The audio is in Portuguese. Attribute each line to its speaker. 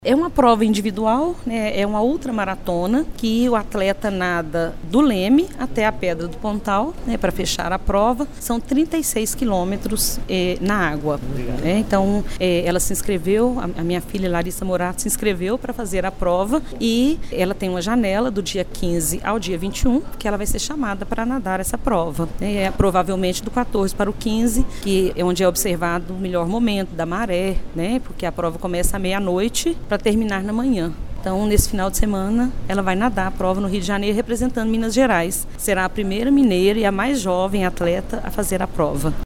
Speaker 1: É uma prova individual, né? É uma ultramaratona que o atleta nada do Leme até a Pedra do Pontal, né? Para fechar a prova. São 36 quilômetros na água. Né? Então, ela se inscreveu, a minha filha Larissa Morato se inscreveu para fazer a prova e ela tem uma janela do dia 15 ao dia 21, que ela vai ser chamada para nadar essa prova. Né? Provavelmente do 14 para o 15, que é onde é observado o melhor momento da maré, né? Porque a prova começa à meia-noite para terminar na manhã. Então, nesse final de semana, ela vai nadar a prova no Rio de Janeiro, representando Minas Gerais. Será a primeira mineira e a mais jovem atleta a fazer a prova.